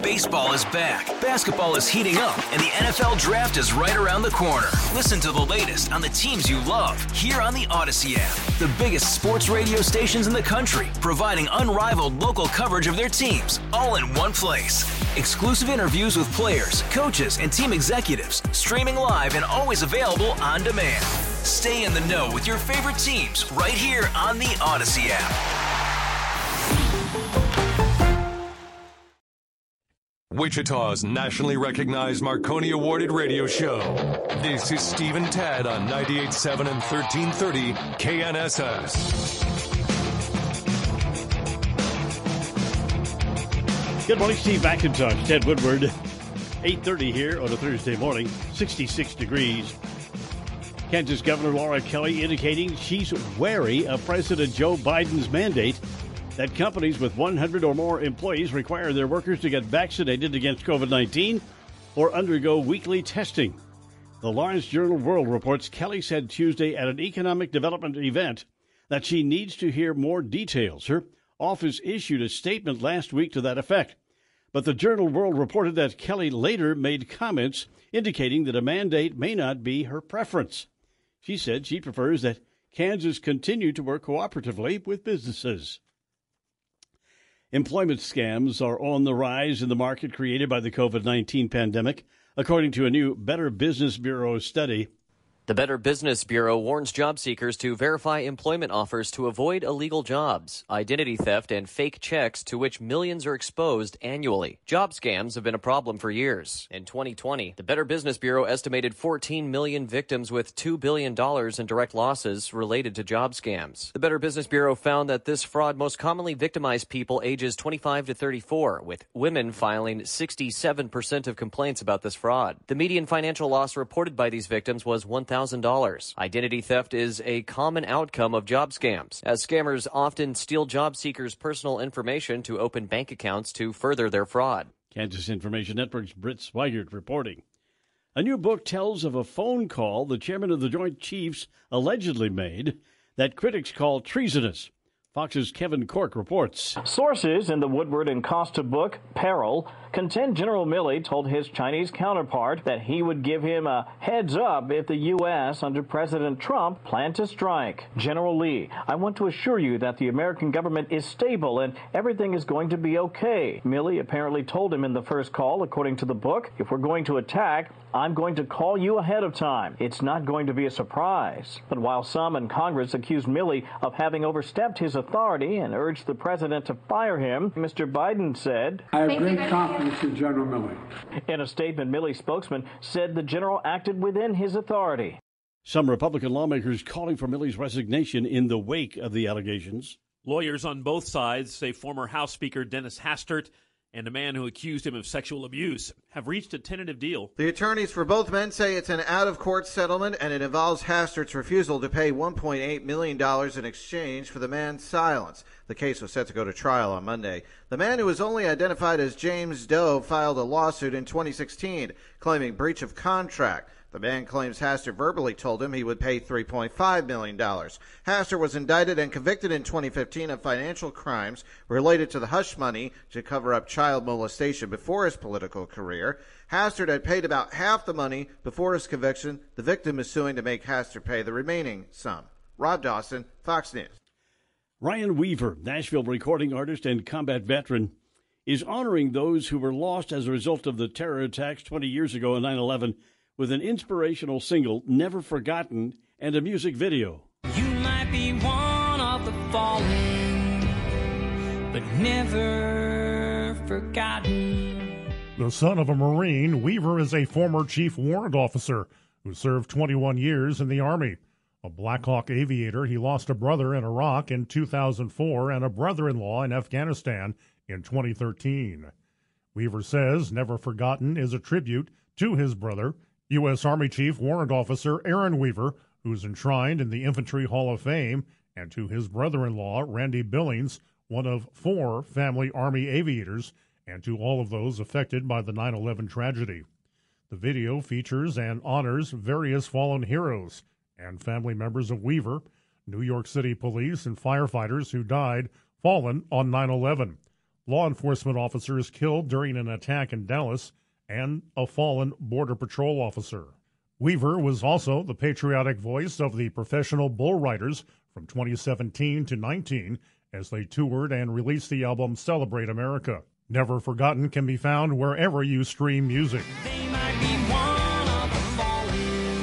Baseball is back, basketball is heating up, and the NFL Draft is right around the corner. Listen to the latest on the teams you love here on the Odyssey app. The biggest sports radio stations in the country, providing unrivaled local coverage of their teams, all in one place. Exclusive interviews with players, coaches, and team executives, streaming live and always available on demand. Stay in the know with your favorite teams right here on the Odyssey app. Wichita's nationally recognized Marconi awarded radio show. This is Steve and Tad on 98.7 and 1330 KNSS. Good morning, Steve McIntosh, Ted Woodward. 8:30 here on a Thursday morning, 66 degrees. Kansas Governor Laura Kelly indicating she's wary of President Joe Biden's mandate that companies with 100 or more employees require their workers to get vaccinated against COVID-19 or undergo weekly testing. The Lawrence Journal World reports Kelly said Tuesday at an economic development event that she needs to hear more details. Her office issued a statement last week to that effect. But the Journal World reported that Kelly later made comments indicating that a mandate may not be her preference. She said she prefers that Kansas continue to work cooperatively with businesses. Employment scams are on the rise in the market created by the COVID-19 pandemic, according to a new Better Business Bureau study. The Better Business Bureau warns job seekers to verify employment offers to avoid illegal jobs, identity theft, and fake checks to which millions are exposed annually. Job scams have been a problem for years. In 2020, the Better Business Bureau estimated 14 million victims with $2 billion in direct losses related to job scams. The Better Business Bureau found that this fraud most commonly victimized people ages 25 to 34, with women filing 67% of complaints about this fraud. The median financial loss reported by these victims was $1,000. Identity theft is a common outcome of job scams, as scammers often steal job seekers' personal information to open bank accounts to further their fraud. Kansas Information Network's Britt Swigert reporting. A new book tells of a phone call the chairman of the Joint Chiefs allegedly made that critics call treasonous. Fox's Kevin Cork reports. Sources in the Woodward and Costa book, Peril, contend General Milley told his Chinese counterpart that he would give him a heads up if the U.S. under President Trump planned to strike. General Lee, I want to assure you that the American government is stable and everything is going to be okay. Milley apparently told him in the first call, according to the book, if we're going to attack, I'm going to call you ahead of time. It's not going to be a surprise. But while some in Congress accused Milley of having overstepped his authority and urged the president to fire him, Mr. Biden said, I have great confidence in General Milley. In a statement, Milley's spokesman said the general acted within his authority. Some Republican lawmakers calling for Milley's resignation in the wake of the allegations. Lawyers on both sides say former House Speaker Dennis Hastert and a man who accused him of sexual abuse have reached a tentative deal. The attorneys for both men say it's an out-of-court settlement, and it involves Hastert's refusal to pay $1.8 million in exchange for the man's silence. The case was set to go to trial on Monday. The man, who was only identified as James Doe, filed a lawsuit in 2016 claiming breach of contract. The man claims Hastert verbally told him he would pay $3.5 million. Hastert was indicted and convicted in 2015 of financial crimes related to the hush money to cover up child molestation before his political career. Hastert had paid about half the money before his conviction. The victim is suing to make Hastert pay the remaining sum. Rob Dawson, Fox News. Ryan Weaver, Nashville recording artist and combat veteran, is honoring those who were lost as a result of the terror attacks 20 years ago on 9/11 with an inspirational single, Never Forgotten, and a music video. You might be one of the fallen, but never forgotten. The son of a Marine, Weaver is a former chief warrant officer who served 21 years in the Army. A Black Hawk aviator, he lost a brother in Iraq in 2004 and a brother-in-law in Afghanistan in 2013. Weaver says Never Forgotten is a tribute to his brother, U.S. Army Chief Warrant Officer Aaron Weaver, who's enshrined in the Infantry Hall of Fame, and to his brother-in-law, Randy Billings, one of 4 family Army aviators, and to all of those affected by the 9/11 tragedy. The video features and honors various fallen heroes and family members of Weaver, New York City police and firefighters who died fallen on 9/11. law enforcement officers killed during an attack in Dallas, and a fallen Border Patrol officer. Weaver was also the patriotic voice of the professional bull riders from 2017 to 19 as they toured and released the album Celebrate America. Never Forgotten can be found wherever you stream music. They might be one of the fallen,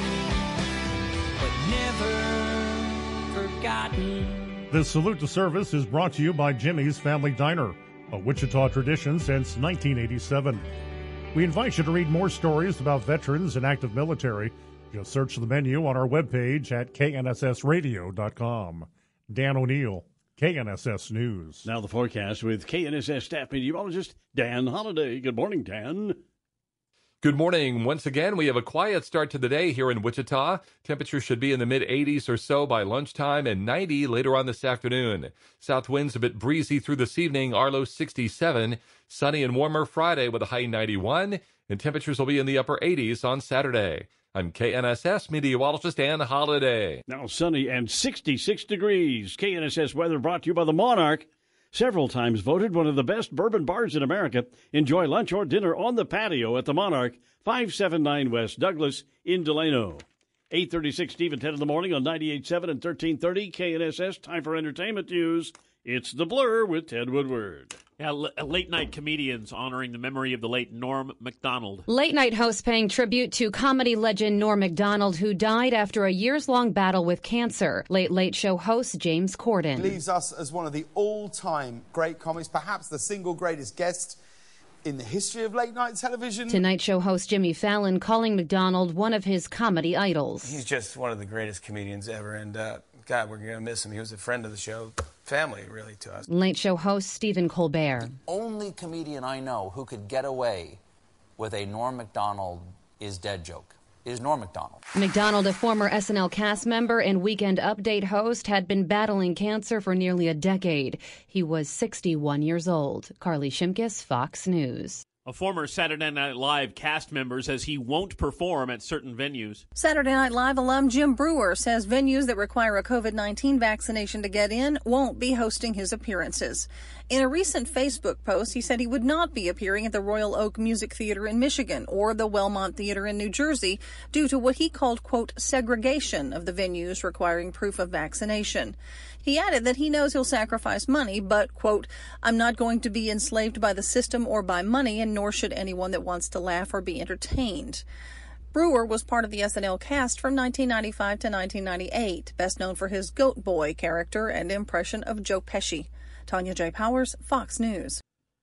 but never forgotten. This Salute to Service is brought to you by Jimmy's Family Diner, a Wichita tradition since 1987. We invite you to read more stories about veterans and active military. Just search the menu on our webpage at knssradio.com. Dan O'Neill, KNSS News. Now the forecast with KNSS staff meteorologist Dan Holliday. Good morning, Dan. Good morning. Once again, we have a quiet start to the day here in Wichita. Temperatures should be in the mid-80s or so by lunchtime and 90 later on this afternoon. South winds a bit breezy through this evening, our low 67. Sunny and warmer Friday with a high 91, and temperatures will be in the upper 80s on Saturday. I'm KNSS meteorologist Dan Holliday. Now sunny and 66 degrees. KNSS weather brought to you by the Monarch. Several times voted one of the best bourbon bars in America. Enjoy lunch or dinner on the patio at the Monarch, 579 West Douglas in Delano. 8:36, Stephen 10 in the morning on 98.7 and 1330 KNSS. Time for entertainment news. It's The Blur with Ted Woodward. Yeah, late-night comedians honoring the memory of the late Norm Macdonald. Late-night hosts paying tribute to comedy legend Norm Macdonald, who died after a years-long battle with cancer. Late Show host James Corden leaves us as one of the all-time great comics, perhaps the single greatest guest in the history of late-night television. Tonight Show host Jimmy Fallon calling Macdonald one of his comedy idols. He's just one of the greatest comedians ever, and God, we're going to miss him. He was a friend of the show, family, really, to us. Late Show host Stephen Colbert. The only comedian I know who could get away with a Norm Macdonald is dead joke is Norm Macdonald. Macdonald, a former SNL cast member and Weekend Update host, had been battling cancer for nearly a decade. He was 61 years old. Carly Shimkus, Fox News. A former Saturday Night Live cast member says he won't perform at certain venues. Saturday Night Live alum Jim Breuer says venues that require a COVID-19 vaccination to get in won't be hosting his appearances. In a recent Facebook post, he said he would not be appearing at the Royal Oak Music Theater in Michigan or the Wellmont Theater in New Jersey due to what he called, quote, segregation of the venues requiring proof of vaccination. He added that he knows he'll sacrifice money, but, quote, I'm not going to be enslaved by the system or by money, and nor should anyone that wants to laugh or be entertained. Breuer was part of the SNL cast from 1995 to 1998, best known for his Goat Boy character and impression of Joe Pesci. Tanya J. Powers, Fox News.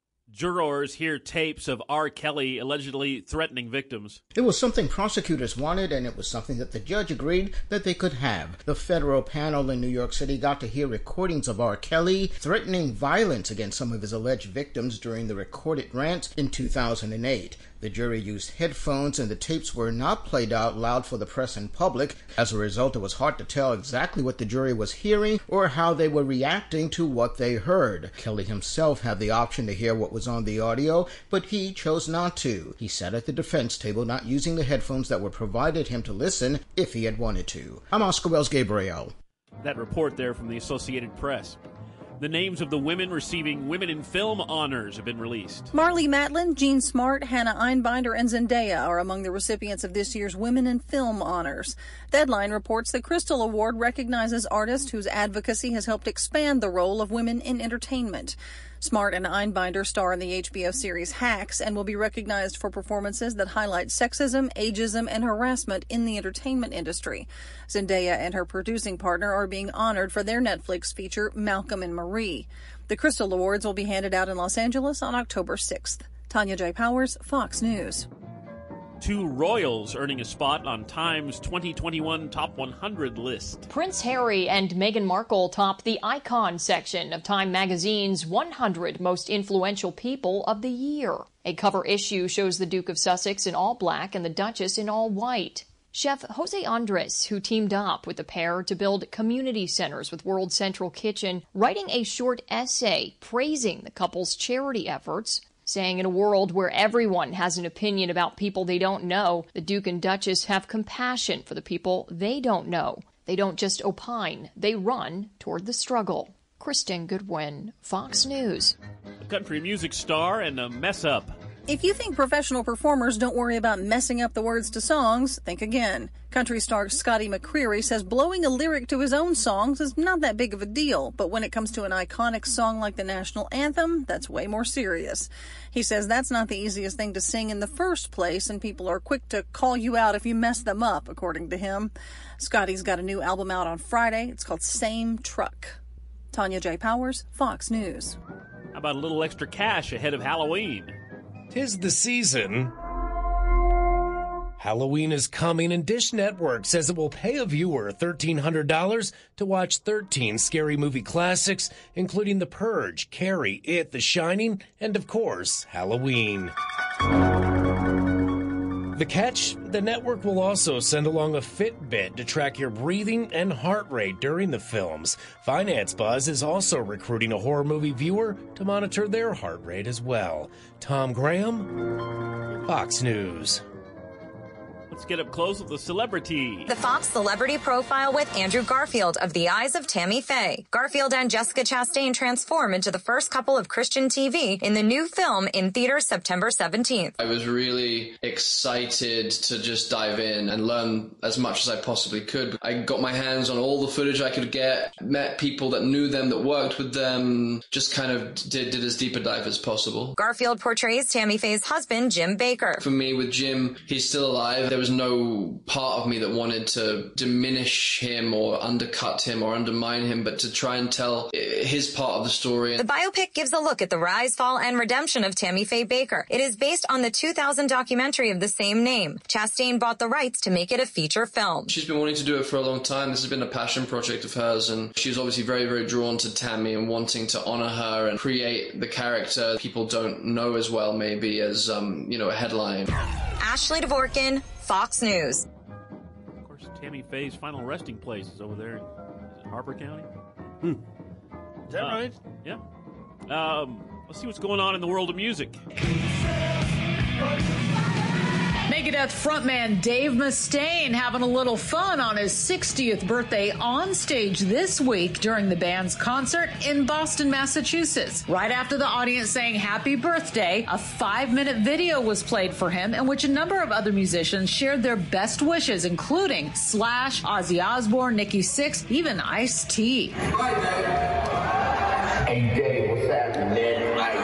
Jurors hear tapes of R. Kelly allegedly threatening victims. It was something prosecutors wanted, and it was something that the judge agreed that they could have. The federal panel in New York City got to hear recordings of R. Kelly threatening violence against some of his alleged victims during the recorded rant in 2008. The jury used headphones, and the tapes were not played out loud for the press and public. As a result, it was hard to tell exactly what the jury was hearing or how they were reacting to what they heard. Kelly himself had the option to hear what was on the audio, but he chose not to. He sat at the defense table, not using the headphones that were provided him to listen if he had wanted to. I'm Oscar Wells Gabriel. That report there from the Associated Press. The names of the women receiving Women in Film honors have been released. Marlee Matlin, Jean Smart, Hannah Einbinder, and Zendaya are among the recipients of this year's Women in Film honors. Deadline reports the Crystal Award recognizes artists whose advocacy has helped expand the role of women in entertainment. Smart and Einbinder star in the HBO series Hacks and will be recognized for performances that highlight sexism, ageism, and harassment in the entertainment industry. Zendaya and her producing partner are being honored for their Netflix feature Malcolm and Marie. The Crystal Awards will be handed out in Los Angeles on October 6th. Tanya J. Powers, Fox News. 2 royals earning a spot on Time's 2021 Top 100 list. Prince Harry and Meghan Markle top the Icon section of Time magazine's 100 Most Influential People of the Year. A cover issue shows the Duke of Sussex in all black and the Duchess in all white. Chef Jose Andres, who teamed up with the pair to build community centers with World Central Kitchen, writing a short essay praising the couple's charity efforts, saying in a world where everyone has an opinion about people they don't know, the Duke and Duchess have compassion for the people they don't know. They don't just opine, they run toward the struggle. Kristen Goodwin, Fox News. country music star and a mess up. If you think professional performers don't worry about messing up the words to songs, think again. Country star Scotty McCreery says blowing a lyric to his own songs is not that big of a deal, but when it comes to an iconic song like the national anthem, that's way more serious. He says that's not the easiest thing to sing in the first place, and people are quick to call you out if you mess them up, according to him. Scotty's got a new album out on Friday. It's called Same Truck. Tanya J. Powers, Fox News. How about a little extra cash ahead of Halloween? 'Tis the season. Halloween is coming, and Dish Network says it will pay a viewer $1,300 to watch 13 scary movie classics, including The Purge, Carrie, It, The Shining, and, of course, Halloween. The catch? The network will also send along a Fitbit to track your breathing and heart rate during the films. Finance Buzz is also recruiting a horror movie viewer to monitor their heart rate as well. Tom Graham, Fox News. Let's get up close with the celebrity. The Fox Celebrity Profile with Andrew Garfield of The Eyes of Tammy Faye. Garfield and Jessica Chastain transform into the first couple of Christian TV in the new film in theaters September 17th. I was really excited to just dive in and learn as much as I possibly could. I got my hands on all the footage I could get, met people that knew them, that worked with them, just kind of did as deep a dive as possible. Garfield portrays Tammy Faye's husband, Jim Baker. For me, with Jim, he's still alive. There was no part of me that wanted to diminish him or undercut him or undermine him, but to try and tell his part of the story. The biopic gives a look at the rise, fall, and redemption of Tammy Faye Baker. It is based on the 2000 documentary of the same name. Chastain bought the rights to make it a feature film. She's been wanting to do it for a long time. This has been a passion project of hers, and she's obviously very, very drawn to Tammy and wanting to honor her and create the character people don't know as well, maybe, as, a headline. Ashley Dvorkin, Fox News. Of course, Tammy Faye's final resting place is over there in Harper County. Is that right? Yeah. Let's see what's going on in the world of music. Megadeth frontman Dave Mustaine having a little fun on his 60th birthday on stage this week during the band's concert in Boston, Massachusetts. Right after the audience sang happy birthday, a 5-minute video was played for him in which a number of other musicians shared their best wishes, including Slash, Ozzy Osbourne, Nikki Sixx, even Ice-T. Hey, Dave, what's happening?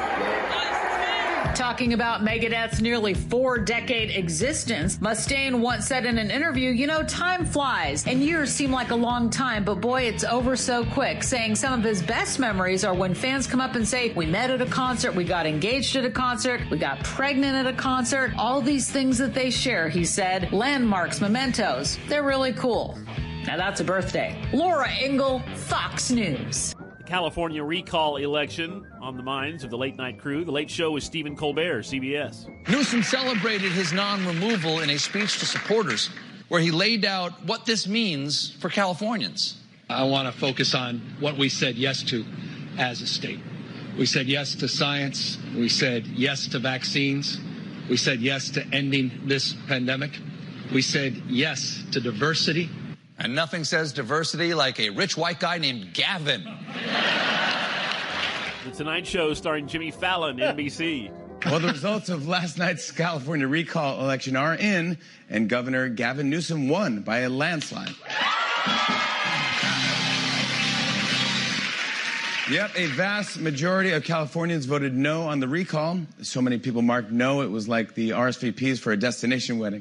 Talking about Megadeth's nearly 4-decade existence, Mustaine once said in an interview, time flies and years seem like a long time, but boy, it's over so quick, saying some of his best memories are when fans come up and say, we met at a concert, we got engaged at a concert, we got pregnant at a concert, all these things that they share, he said, landmarks, mementos, they're really cool. Now that's a birthday. Laura Ingle, Fox News. California recall election on the minds of the late night crew. The Late Show with Stephen Colbert, CBS. Newsom celebrated his non-removal in a speech to supporters where he laid out what this means for Californians. I want to focus on what we said yes to as a state. We said yes to science. We said yes to vaccines. We said yes to ending this pandemic. We said yes to diversity. And nothing says diversity like a rich white guy named Gavin. The Tonight Show starring Jimmy Fallon, NBC. Well, the results of last night's California recall election are in, and Governor Gavin Newsom won by a landslide. Yep, a vast majority of Californians voted no on the recall. So many people marked no, it was like the RSVPs for a destination wedding.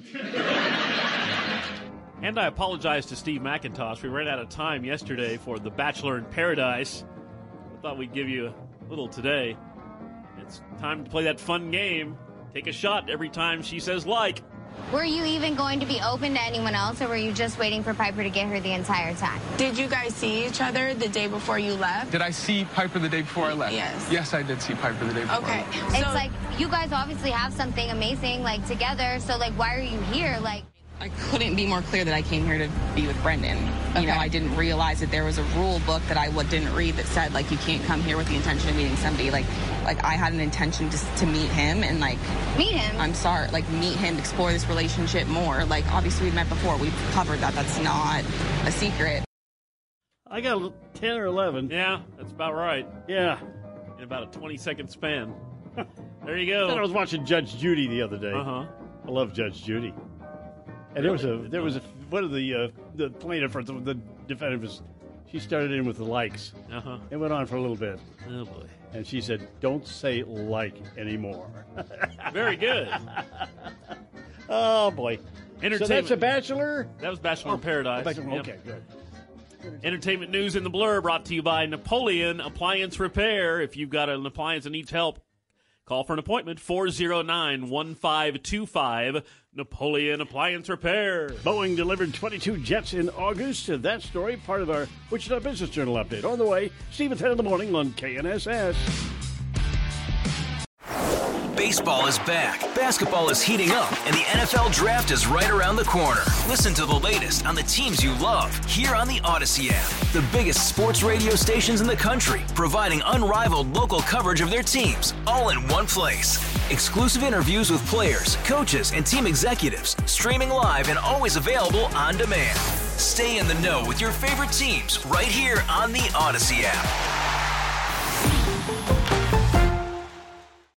And I apologize to Steve McIntosh. We ran out of time yesterday for The Bachelor in Paradise. I thought we'd give you a little today. It's time to play that fun game. Take a shot every time she says like. Were you even going to be open to anyone else, or were you just waiting for Piper to get her the entire time? Did you guys see each other the day before you left? Did I see Piper the day before I left? Yes. Yes, I did see Piper the day before. Okay. It's like, you guys obviously have something amazing, together, so, why are you here? I couldn't be more clear that I came here to be with Brendan. You know, I didn't realize that there was a rule book that I didn't read that said, you can't come here with the intention of meeting somebody. I had an intention to meet him and, Meet him? I'm sorry, meet him, explore this relationship more. Obviously we've met before. We've covered that. That's not a secret. I got 10 or 11. Yeah, that's about right. Yeah. in about a 20-second span. There you go. I was watching Judge Judy the other day. Uh-huh. I love Judge Judy. And Really? there was one of the plaintiff, or the defendant was, she started in with the likes. Uh-huh. It went on for a little bit. Oh, boy. And she said, don't say like anymore. Very good. Oh, boy. Entertainment. So that's a Bachelor? That was Bachelor in Paradise. Bachelor, Yep. okay, good. Entertainment news in the Blur brought to you by Napoleon Appliance Repair. If you've got an appliance that needs help, call for an appointment, 409-1525, Napoleon Appliance Repair. Boeing delivered 22 jets in August. That story, part of our Wichita Business Journal update. On the way, Steve at 10 in the morning on KNSS. Baseball is back, basketball is heating up, and the NFL Draft is right around the corner. Listen to the latest on the teams you love here on the Odyssey app. The biggest sports radio stations in the country, providing unrivaled local coverage of their teams, all in one place. Exclusive interviews with players, coaches, and team executives, streaming live and always available on demand. Stay in the know with your favorite teams right here on the Odyssey app.